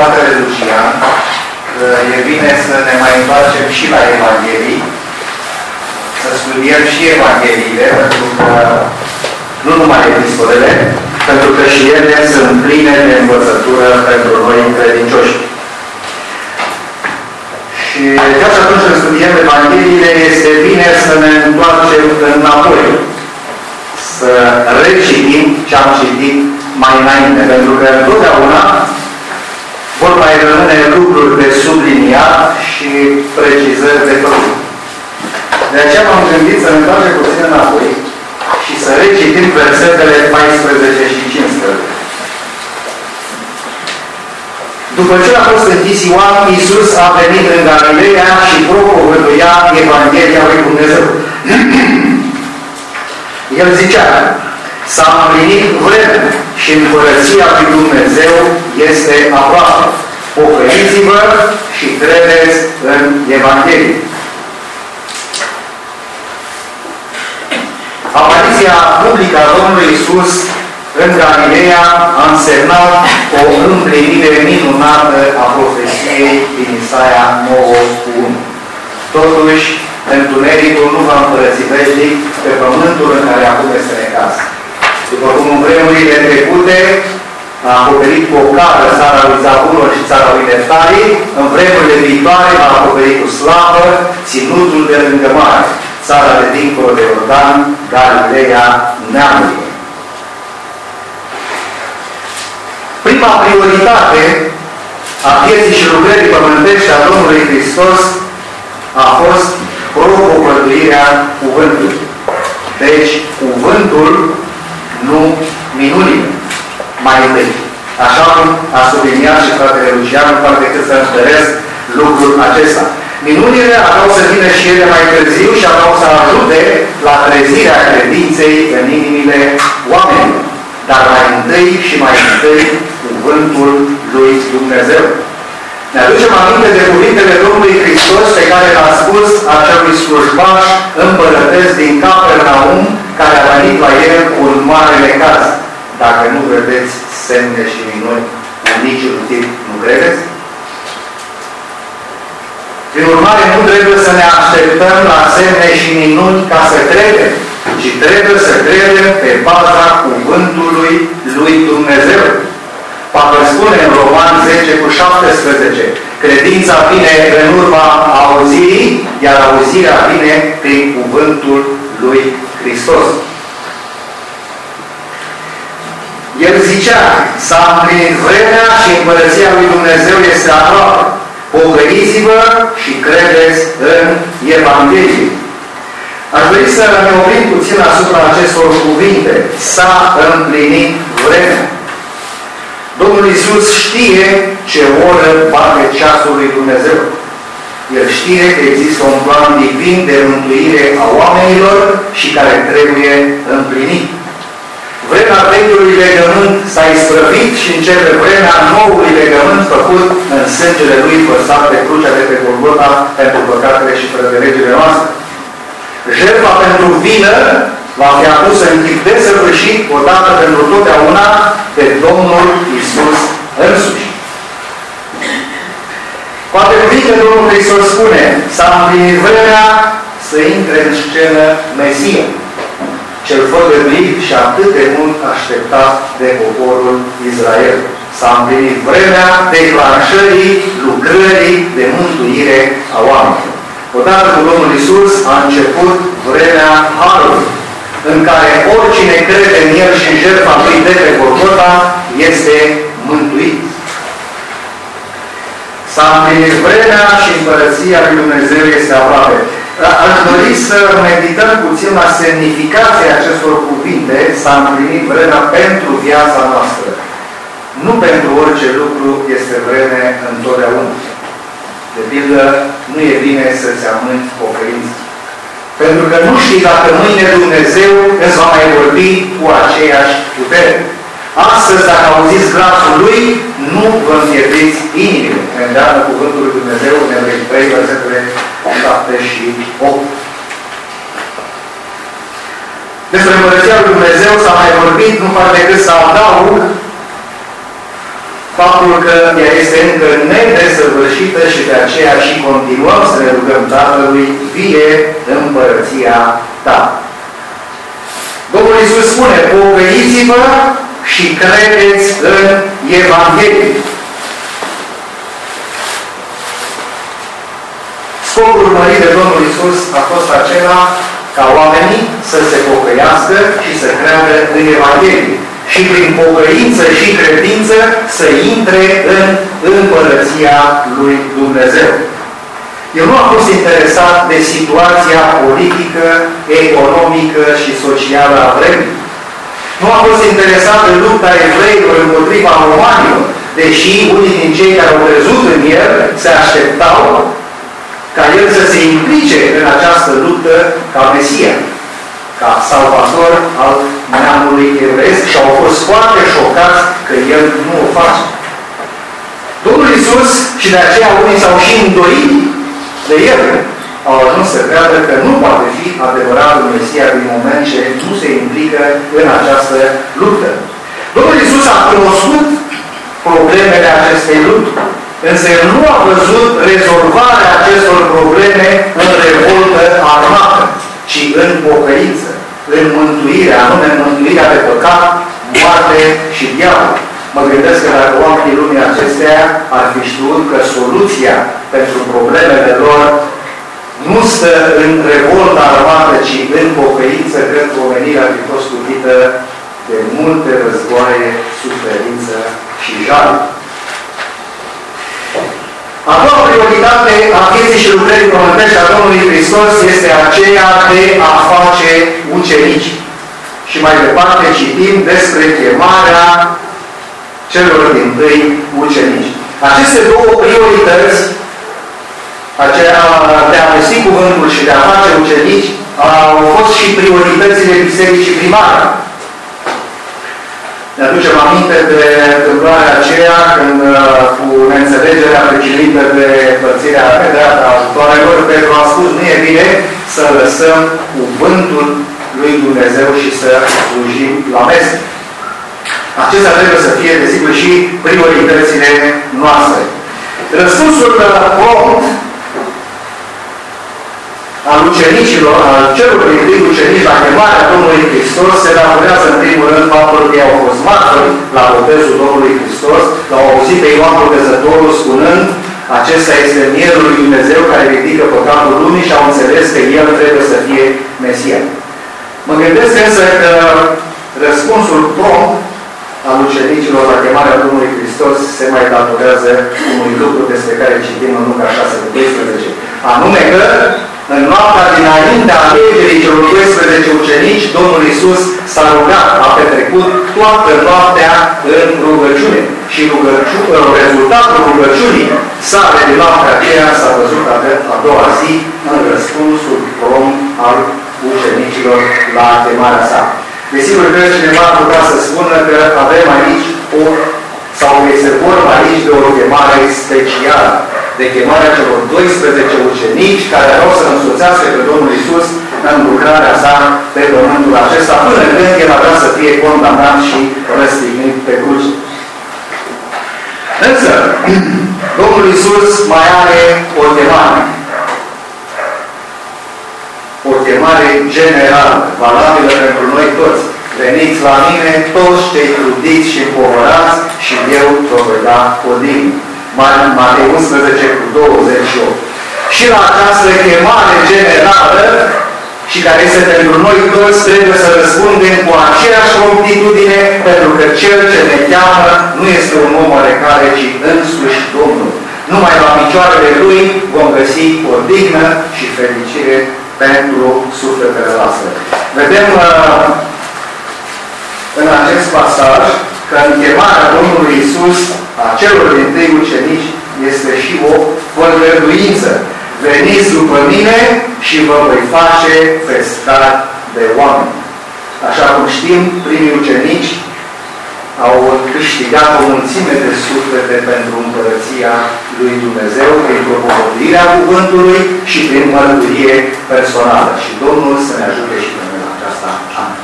fratele Lucian, e bine să ne mai întoarcem și la Evanghelii, să studiem și Evangheliile, pentru că nu numai epistolele, pentru că și ele sunt pline de învățătură pentru noi credincioși. Și chiar și atunci când studiem Evangheliile, este bine să ne întoarcem înapoi, să recitim ce am citit mai înainte, pentru că întotdeauna vor mai rămâne lucruri de subliniat și precizări de făcut. De aceea m-am gândit să ne întoarcem puțin înapoi și să recitim versetele 14 și 15. După ce a fost închis Ioan, Iisus a venit în Galileea și propovăduia Evanghelia lui Dumnezeu. El zicea: s-a împlinit vremea și împărăția lui Dumnezeu este aproape. Pocăiți-vă și credeți în Evanghelie. Apariția publică a Domnului Iisus în Galileea a însemnat o împlinire minunată a profeției din Isaia 9:1. Totuși, întunericul nu va împărăți veșnic pe pământul în care acum este necaz. După cum în vremurile trecute a acoperit cu o cară țara lui Zabulon și țara lui Neftali, în vremurile viitoare va acoperi cu slavă ținutul de lângă mare, țara de dincolo de Iordan, Galileea neamurilor. Prima prioritate a vieții și lucrării pământești a Domnului Hristos a fost propovăduirea cuvântului. Deci, cuvântul, nu minunile. Mai întâi. Așa cum a subliniat și fratele Lucian, nu fac decât să întăresc lucrul acesta. Minunile aveau să vină și ele mai târziu și aveau să ajute la trezirea credinței în inimile oamenilor. Dar mai întâi și mai întâi cuvântul lui Dumnezeu. Ne aducem aminte de cuvintele Domnului Hristos pe care l-a spus acelui slujbaș împărătesc din Capernaum, care a venit la el cu un mare necaz. Dacă nu vedeți semne și minuni în niciun tip, nu credeți? Prin urmare, nu trebuie să ne așteptăm la semne și minuni ca să credem, ci trebuie să credem pe baza cuvântului lui Dumnezeu. Pavel spune în Roman 10:17, credința vine în urma auzirii, iar auzirea vine prin cuvântul lui Hristos. El zicea: s-a împlinit vremea și împărăția lui Dumnezeu este aproape. Pocăiți-vă și credeți în Evanghelie. Aș dori să ne oprim puțin asupra acestor cuvinte. S-a împlinit vremea. Domnul Iisus știe ce oră bate ceasul lui Dumnezeu. El știe că există un plan divin de mântuire a oamenilor și care trebuie împlinit. Vremea vechiului legământ s-a isprăvit și începe vremea noului legământ făcut în sângele lui vărsat pe crucea de pe Golgota pentru păcatele și prădălegile noastre. Jertfa pentru vină va fi adusă în chip desăvârșit, odată pentru totdeauna, pe Domnul Iisus însuși. Cu alte cuvinte, Domnul Hristos spune: s-a împlinit vremea să intre în scenă Mesia, cel făgăduit și atât de mult așteptat de poporul Israel. S-a împlinit vremea declanșării lucrării de mântuire a oamenilor. Odată cu Domnul Iisus a început vremea Harului, în care oricine crede în El și în jertfa lui de pe Golgota este mântuit. S-a împlinit vremea și împărăția lui Dumnezeu este aproape. Aș dori să medităm puțin la semnificația acestor cuvinte. S-a împlinit vremea pentru viața noastră. Nu pentru orice lucru este vreme întotdeauna. De pildă, nu e bine să-ți amâni pocăința. Pentru că nu știi dacă mâine Dumnezeu îți va mai vorbi cu aceeași putere. Astăzi, dacă auziți glasul Lui, nu vă împietriți inimile. Ne îndeamnă cuvântul lui Dumnezeu în Evrei 3, versetele 7 și 8. Despre împărăția lui Dumnezeu s-a mai vorbit, nu fac decât să adaug faptul că ea este încă nedesăvârșită și de aceea și continuăm să ne rugăm Tatălui, vie împărăția ta. Domnul Iisus spune, pocăiți-vă și credeți în Evanghelie. Scopul urmărit de Domnul Iisus a fost acela ca oamenii să se pocăiască și să creadă în Evanghelie. Și prin pocăință și credință să intre în împărăția lui Dumnezeu. El nu a fost interesat de situația politică, economică și socială a vremii. Nu a fost interesat de lupta evreilor împotriva romanilor, deși unii din cei care au crezut în el se așteptau ca el să se implice în această luptă ca Mesia, ca salvator al neamului evreiesc și au fost foarte șocați că el nu o face. Domnul Iisus, și de aceea unii s-au și îndoit de el, au ajuns să creadă că nu poate fi adevăratul Mesia din moment ce nu se implică în această luptă. Domnul Iisus a cunoscut problemele acestei lupte, însă el nu a văzut rezolvarea acestor probleme în revoltă armată, ci în pocăință, în mântuire, anume mântuirea de păcat, moarte și diavol. Mă gândesc că dacă oamenii lumii acestea ar fi știut că soluția pentru problemele lor nu stă în revoltă armată, ci în pocăință, cred că omenirea ar fi fost scupită de multe războaie, suferință și jale. A doua prioritate a vieții și lucrării pământești a Domnului Hristos este aceea de a face ucenici. Și mai departe citim despre chemarea celor dintâi ucenici. Aceste două priorități, aceea de a vesti cuvântul și de a face ucenici, au fost și prioritățile bisericii primare. Ne aducem aminte de întâmplarea aceea când, cu neînțelegerea pricinuită de părțirea pe dreapta ajutoarelor, Petru a spus, nu e bine să lăsăm cuvântul lui Dumnezeu și să slujim la mese. Acestea trebuie să fie, desigur, și prioritățile noastre. Răspunsul prompt al ucenicilor, al celor din ucenici la chemarea Domnului Hristos, se datorează în primul rând faptul că ei au fost martori la botezul Domnului Hristos, l-au auzit pe Ioan Botezătorul spunând, acesta este Mielul lui Dumnezeu care ridică păcatul lumii și au înțeles că El trebuie să fie Mesia. Mă gândesc însă că răspunsul prompt al ucenicilor la chemarea Domnului Hristos se mai datorează unui lucru despre care citim în Luca 6:12. Anume că în noaptea dinaintea alegerii celor 12 ucenici, Domnul Iisus s-a rugat, a petrecut toată noaptea în rugăciune. Și rezultatul rugăciunii sale din noaptea aceea s-a văzut a doua zi în răspunsul prompt al ucenicilor la chemarea sa. Desigur că cineva ar putea să spună că avem aici sau este vorba aici de o chemare specială, de chemarea celor 12 ucenici care au să însoțească pe Domnul Iisus în lucrarea sa pe pământul acesta, până când El avea să fie condamnat și răstignit pe cruce. Însă, Domnul Iisus mai are o chemare. O chemare generală, valabilă pentru noi toți. Veniți la mine toți cei trudiți și împovărați și eu vă voi da odihnă. Matei 11:28. Și la această chemare generală și care este pentru noi toți, trebuie să răspundem cu aceeași promptitudine, pentru că Cel ce ne cheamă nu este un om oarecare, ci însuși Domnul. Numai la picioarele Lui vom găsi odihnă și fericire pentru sufletele noastre. Vedem în acest pasaj că în chemarea Domnului Iisus a celor dintâi ucenici este și o făgăduință. Veniți după mine și vă voi face festar de oameni. Așa cum știm, primii ucenici au câștigat o mulțime de suflete pentru împărăția lui Dumnezeu prin propovăduirea cuvântului și prin mărturie personală. Și Domnul să ne ajute și pe noi la aceasta. Amin.